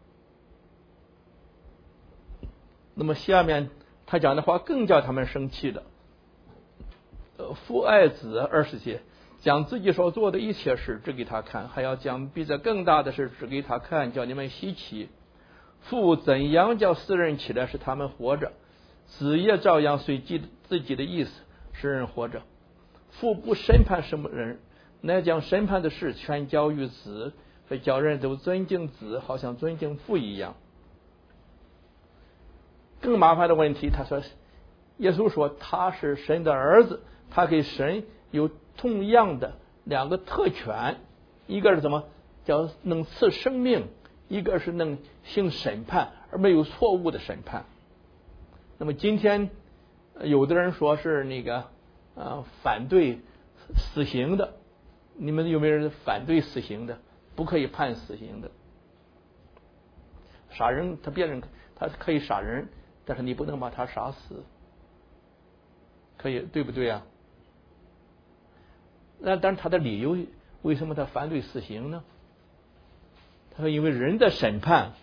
那么下面他讲的话更叫他们生气的。呃，父爱子，二十节，将自己所做的一切事指给他看，还要将比这更大的事指给他看，叫你们稀奇。父怎样叫世人起来使他们活着，子也照样随自己的意思使人活着。父不审判什么人，乃将审判的事全交于子，所以叫人都尊敬子，好像尊敬父一样。更麻烦的问题，他说耶稣说他是神的儿子，他给神有同样的两个特权，一个是什么？叫能赐生命，一个是能行审判，而没有错误的审判。那么今天有的人说是那个呃反对死刑的，你们有没有人反对死刑的？不可以判死刑的。杀人他别人他可以杀人，但是你不能把他杀死，可以对不对啊？那但是他的理由为什么他反对死刑呢？他说因为人的审判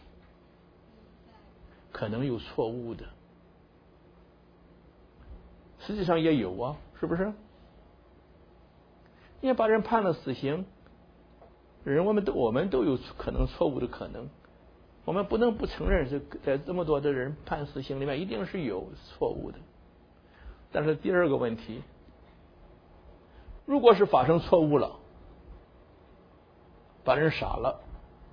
可能有错误的，实际上也有啊，是不是？你要把人判了死刑，人我们都我们都有可能错误的可能，我们不能不承认是在这么多的人判死刑里面一定是有错误的。但是第二个问题，如果是发生错误了，把人杀了，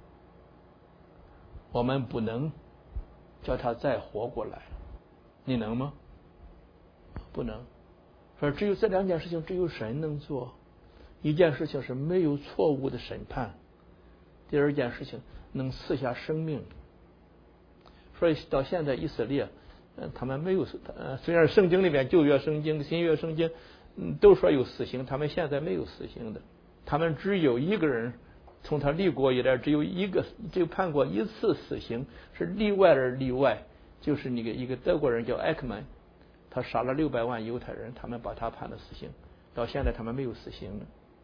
我们不能叫他再活过来，你能吗？不能。说只有这两件事情只有神能做，一件事情是没有错误的审判，第二件事情能赐下生命。所以到现在以色列，呃，他们没有，呃，虽然圣经里面旧约圣经、新约圣经，嗯，都说有死刑，他们现在没有死刑的，他们只有一个人，从他立国以来只有一个，只有判过一次死刑，是例外而例外，就是那个一个德国人叫艾克曼，他杀了六百万犹太人，他们把他判了死刑，到现在他们没有死刑了。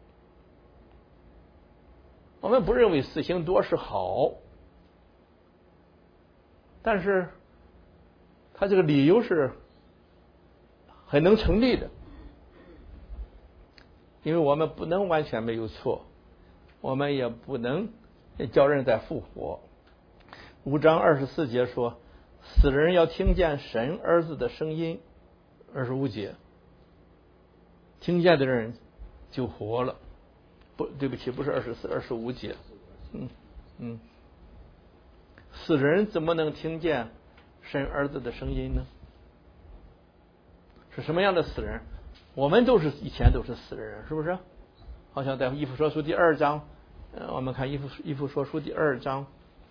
我们不认为死刑多是好，但是他这个理由是很能成立的，因为我们不能完全没有错，我们也不能叫人再复活。五章二十四节说，死人要听见神儿子的声音。二十五节，听见的人就活了。不，对不起，不是二十四，二十五节。嗯嗯，死人怎么能听见神儿子的声音呢？是什么样的死人？我们都是以前都是死人，是不是？好像在以弗所书第二章，呃，我们看以弗以弗所书第二章。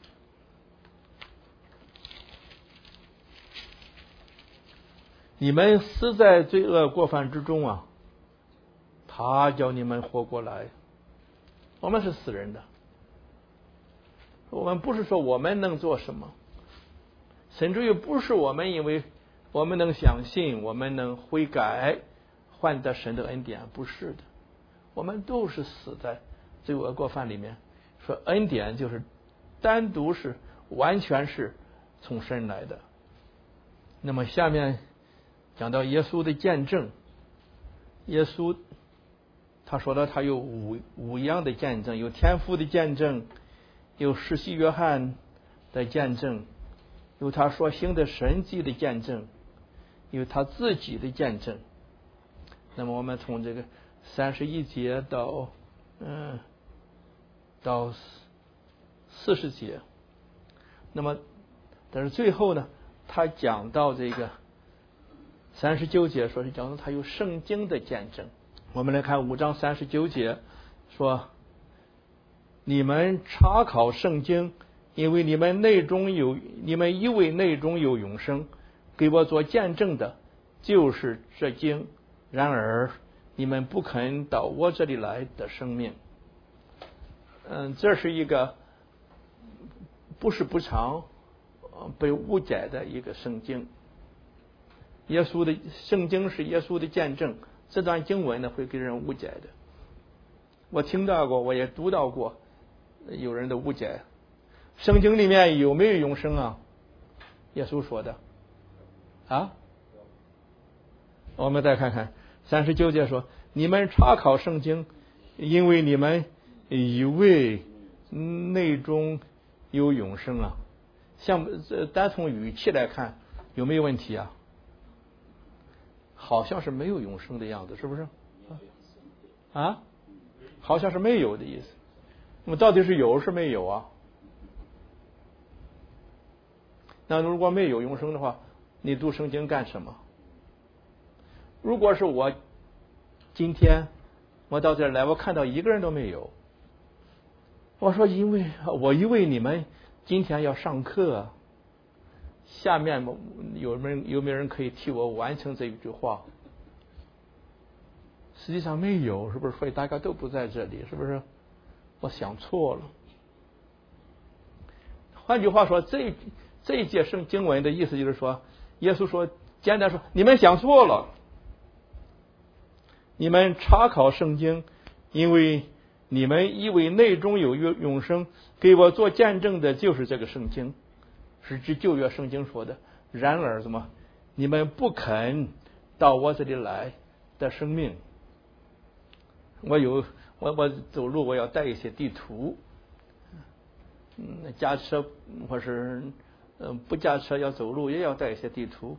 你们死在罪恶过犯之中啊，他叫你们活过来。我们是死人的，我们不是说我们能做什么，甚至于不是我们因为我们能相信，我们能悔改换得神的恩典，不是的，我们都是死在罪恶过犯里面。说恩典就是单独是完全是从神来的。那么下面讲到耶稣的见证，耶稣他说了，他有五五样的见证，有天父的见证，有施洗约翰的见证，有他所行的神迹的见证，有他自己的见证。那么我们从这个三十一节到嗯到四十节，那么但是最后呢，他讲到这个三十九节，说是讲到他有圣经的见证。我们来看五章三十九节，说你们查考圣经，因为你们内中有你们以为内中有永生，给我做见证的就是这经，然而你们不肯到我这里来的生命。嗯，这是一个不是不常被误解的一个圣经。耶稣的圣经是耶稣的见证，这段经文呢会给人误解的。我听到过，我也读到过有人的误解。圣经里面有没有永生啊？耶稣说的啊。我们再看看三十九节说，你们查考圣经，因为你们以为内中有永生啊。像单从语气来看有没有问题啊？好像是没有永生的样子，是不是？啊，好像是没有的意思。那么到底是有是没有啊？那如果没有永生的话，你读圣经干什么？ 如果是我今天我到这儿来，我看到一个人都没有，我说因为我以为你们今天要上课，下面有没有有没有人可以替我完成这一句话？实际上没有，是不是？所以大家都不在这里，是不是？我想错了。换句话说，这这一节圣经文的意思就是说，耶稣说，简单说，你们想错了，你们查考圣经，因为你们以为内中有永生，给我做见证的就是这个圣经，是指旧约圣经说的。然而什么？你们不肯到我这里来的生命。我有我我走路我要带一些地图，嗯，驾车或是嗯不驾车要走路也要带一些地图。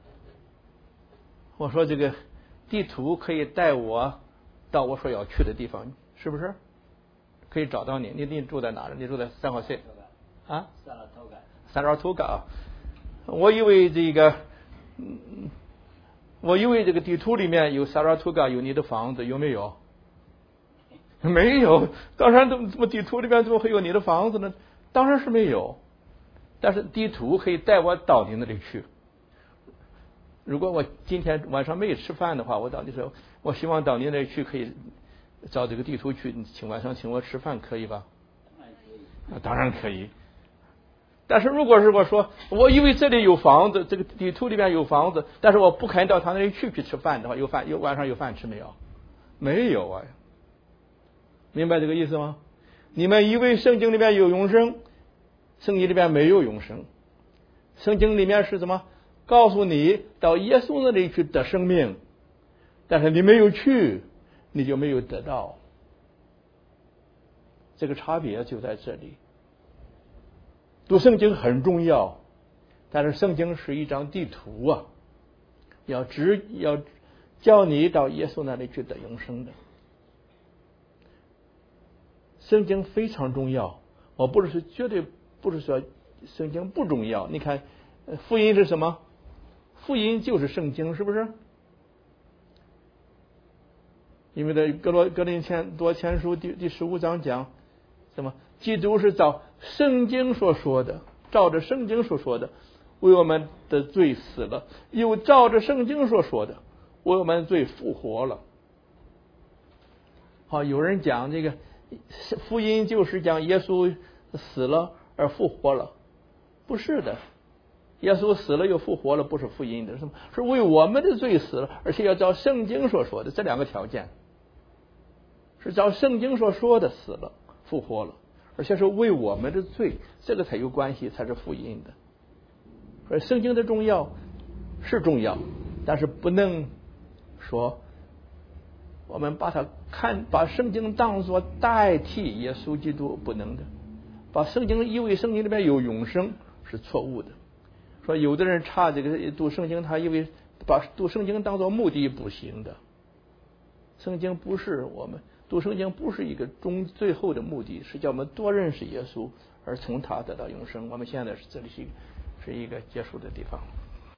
我说这个地图可以带我到我所要去的地方，是不是？可以找到你。你你住在哪儿？你住在三号线啊？ 萨拉托嘎。 萨拉托嘎。我以为这个，嗯，我以为这个地图里面有萨拉托嘎，有你的房子，有没有？没有，当然怎么地图里面怎么会有你的房子呢？当然是没有。但是地图可以带我到你那里去。如果我今天晚上没有吃饭的话，我到你说，我希望到你那里去，可以照这个地图去，请晚上请我吃饭，可以吧？当然可以。但是如果是我说，我以为这里有房子，这个地图里面有房子，但是我不肯到他那里去去吃饭的话，有饭有晚上有饭吃没有？没有啊。明白这个意思吗？你们以为圣经里面有永生，圣经里面没有永生。圣经里面是什么？告诉你到耶稣那里去得生命，但是你没有去，你就没有得到。这个差别就在这里。读圣经很重要，但是圣经是一张地图啊，要指要叫你到耶稣那里去得永生的。圣经非常重要，我不是绝对不是说圣经不重要。你看，福音是什么？福音就是圣经，是不是？因为在哥罗哥林多前书第第十五章讲什么？基督是照圣经所说的，照着圣经所说的，为我们的罪死了，又照着圣经所说的，为我们的罪复活了。好，有人讲这个福音就是讲耶稣死了而复活了，不是的。耶稣死了又复活了，不是福音的，是是为我们的罪死了，而且要照圣经所说的，这两个条件是照圣经所说的死了复活了，而且是为我们的罪，这个才有关系，才是福音的。所以圣经的重要是重要，但是不能说我们把它看把圣经当作代替耶稣基督，不能的。把圣经以为圣经里面有永生是错误的。说有的人差这个读圣经，他以为把读圣经当作目的，不行的。圣经不是我们读圣经不是一个终最后的目的，是叫我们多认识耶稣，而从他得到永生。我们现在是这里是一个是一个结束的地方。